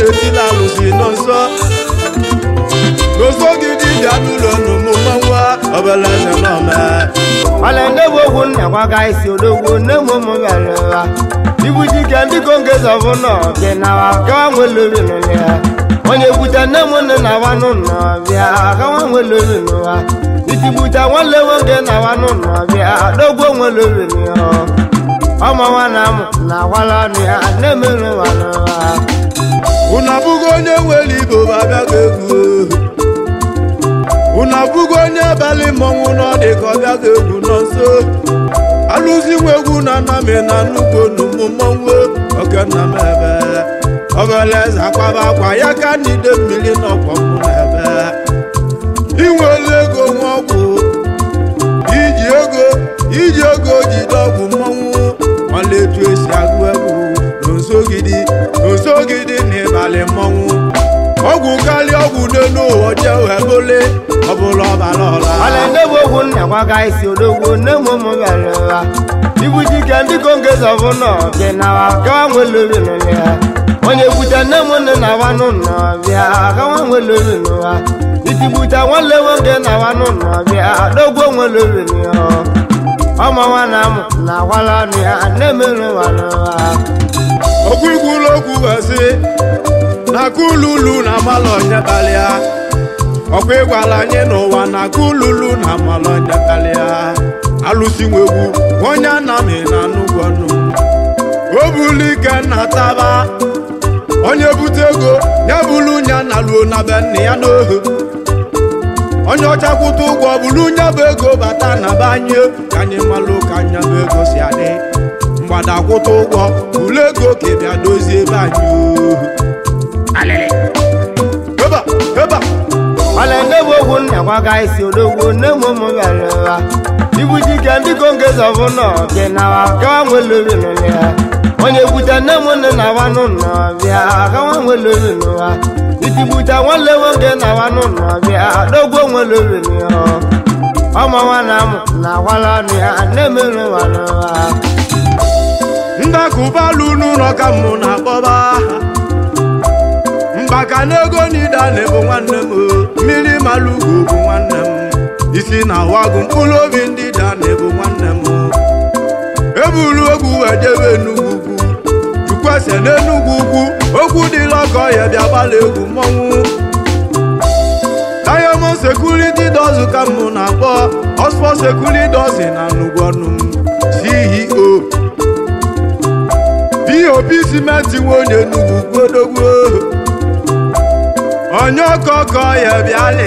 na-etila alụsị n'ọsọ n'ọsọ gidi bịa n'ụlọ n'ụmụmmanwa ọbalaeze n'ọma wale ndewo ogwu nna gwaga isi odogwu nne ụmụ bịara ibu dike ndị kongezi ọbụla ọbịa nawa gawa nwelori n'ụlọ onye bute nne m nne na wanụ n'ọbịa gawa nwelori n'ụwa iti bute nwanne nwoke na wanụ n'ọbịa dogwo nwelori n'ụwa ọma nwana m na akwala ọnụ ya na-emerụ ụwa n'ụwa unu abụghị onye nwere igbo babịago egwu unu abụghị onye abalị mmọnwụ n'ọdị ka ọ bịago egwu nọ nso alụzi nwa egwu na nname na nnukwu n'ụmụ mmọnwụ oke nna m ebe ọbalaeze akwaba akwa ya ka n'ide mmiri n'ọkwọ mụ n'ebe inwele ego nwa ọgwụ iji ego jide ọgwụ mmọnwụ ọla etu esi agụ egwu n'osogidi n'ịbalị mmọnwụ ọgwụ karịa ọgwụ n'elu ụwa jee wee bụle ọbụla ọbara ọla wale ndewo ogwu nna gwaga isi odogwu nne ụmụ bịara ibu dike ndị kongezi ọbụla ọbịa nawa gawa nwelori n'ụlọ onye bute nne m nne na wanụ n'ọbịa gawa nwelori n'ụwa iti bute nwanne nwoke na wanụ n'ọbịa dogwo nwelori n'ụwa ọma nwana m na akwala ọnụ ya na-emerụ ụwa n'ụwa ọkwa ikwulu okwu wesị na kululu na amalọnya karịa ọkwa ịgwala anyị n'ụwa na kululu na amalọnya karịa alụsi nwegwu onye anami na nnukwu ọnụ o bulu ike na taba onye bute ego ya bulu nya na luo na be nne ya n'ohu onye ọchakwụta ụgwọ bulu nya bụ ego bata na banye ka anyị malụ ka anya bụ ego si adị mgbada kwụta ụgwọ bulu ego ka bịa dozie ebe anyị ohu eba wale ndewo ogwu nna gwaga isi odogwu nne ụmụ bịara ibu dike ndị kongezi ọbụla ọbịa nawa gawa nwelori n'ụlọ onye bute nne m nne na wanụ n'ọbịa gawa nwelori n'ụwa iti bute nwanne nwoke na wanụ n'ọbịa dogwo nwelori n'ụwa ọma nwana m na akwala ọnụ ya na-emerụ ụwa n'ụwa ndakụbalụ n'ụlọ ka mụ na-akpọba mgbaka n'ego n'ide a na-ebu nwanne m mmiri malụgo bụ nwanne m isi na wagụ mkpụrụ obi ndị da na-ebu nwanne m ebulu egwu ejebe Enugwu ugwu jukwese n'Enugwu ugwu okwu dịla ọkọ ya bịa gbala egwu mmọnwụ Diamond Security Dozen ka mụ na-akpọ Oxford Security Dozen na nnukwu ọnụ m CEO POP simenti nwe onye Enugwu ugwu odogwu onye ọkọkọ ya bịala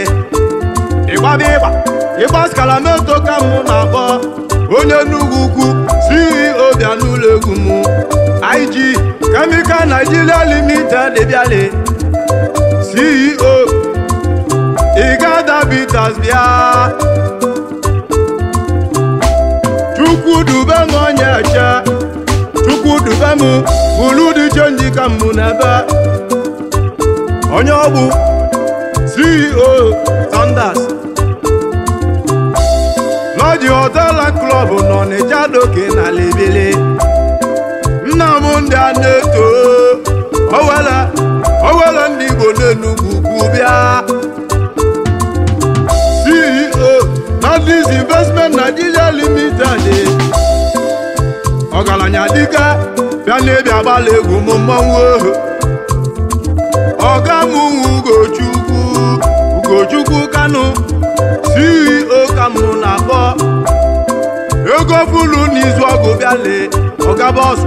ịgba skalameto ka mụ na-akpọ onye Enugwu ugwu CEO bịa n'ụlọ egwu m IG Chemical Nigeria Limited bịala CEO Igada Bitters bịa Chukwudube m onye eche Chukwudube m bụrụ dị chenji ka mụ n'ebe onye ọgbụ CEO Sanders Lodge Hotel and Club nọ n'Ijadoke na Lebele nna m ndị a na-eto owele ndị Igbo n'Enugwu ugwu bịa CEO Northeast Investment Nigeria Limited ọgaranya dike bịa na-ebi agbala egwu m mmọnwụ ọga m Ugochukwu Kanu CEO ka mụ na-akpọ ego bulu n'izu ọgụ bịale ọga bọs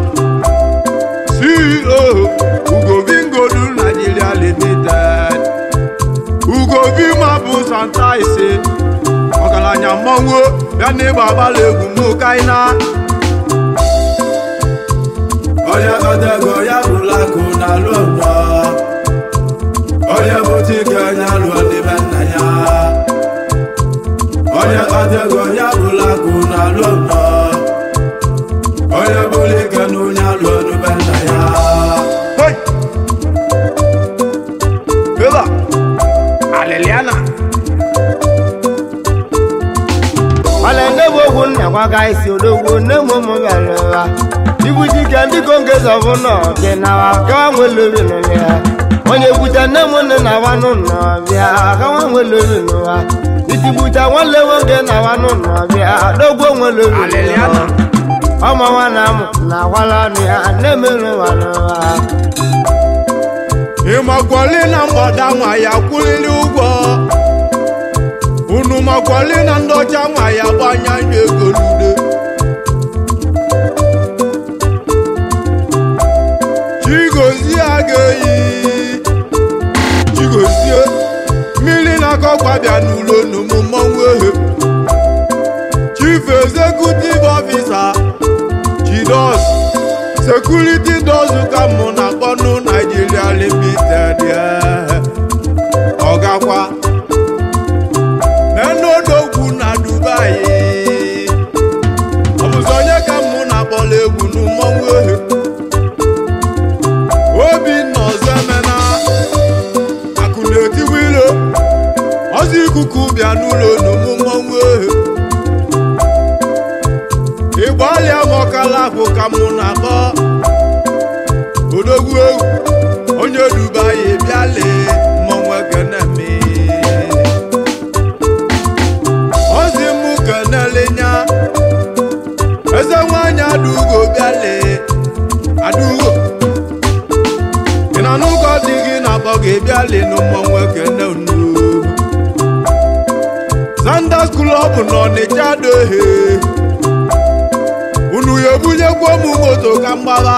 CEO Ugovingodu Nigeria Limited Ugovima bụ Santa ise ọgaranya mmọnwụ bịa n'ịgba agbala egwu m kaina onye ọdego ya bụla akụ na alụ ọnọ onye bụta ike onye alụọ n'ime nna ya onye ọdego ya bụla akụ na alụ ọnọ onye bụla ike na onye alụọ n'ime nna ya eba aliliana wale ndewo ogwu nna gwaga isi odogwu nne ụmụ bịara ibu dike ndị kongeza bụ nọ bịa nawa kawa nwelobi n'ụlọ onye bute nne m nne na wa n'ụlọ bịa kawa nwelobi n'ụwa itibute nwanne nwoke na wa n'ụlọ bịa dogbo nwelobi n'ụwa ọmọ nwa na amụ na akwala ọnụ ya na-emerụ nwa n'ụwa ịmakwali na mgbada nwa ya kwụlili ụgwọ unu makwali na ndị ọcha nwa ya gbanya anya ego n'ude Chigozie aga-eyi Chigozie mmiri na-akọkwa bịa n'ụlọ n'ụmụ mmọnwụ ehe Chief Executive Officer Chidos Security does ka mụ na kpọnụ Nigeria Limited ọgakwa menodogwu na Dubai ọ bụzi onye ka mụ na akpọla egwu n'ụmọnwụ ehe Obinna Ozemena akụ na-etiwe ilo ọzọ ikuku bịa n'ụlọ n'ụmụ mmọnwụ ehe ịgbalịa mọkala bụ ka mụ na-akpọ odogwu egwu onye Dubai bịale mmọnwụ ekeneme ozi mụ kenelinya eze nwanyị Adugo bịale Adugo ị na n'ụkọ dị gị na-akpọ gị bịale n'mmọnwụ ekene unu Zanders Club n'Ọnịcha dohe unu ya ebunyekwa m moto ka mgbaba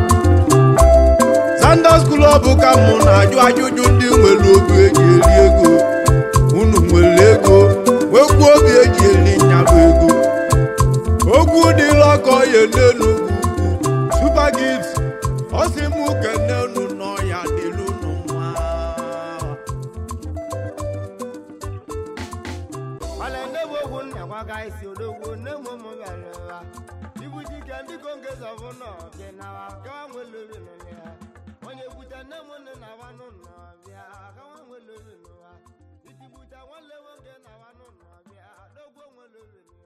Zanders Club ka mụ na-ajụ ajụjụ ndị nwere obi eji eri ego unu nwere ego nwekwuo obi eji eri nyabụ ego okwu dịla ọkọ ya n'Enugwu Super Gift ọ sị m kene unu n'ọya dịlu unu mma isi odogwu nne m ụmụ bịara ibu dike ndị kongeza bụ nọ bịa nawa kawa nwelobi n'ụlọ ya onye bute nne m nne na wa n'ụlọ bịa kawa nwelobi n'ụwa itibute nwanne nwoke na wa n'ụlọ bịa dogbo nwelobi n'ụwa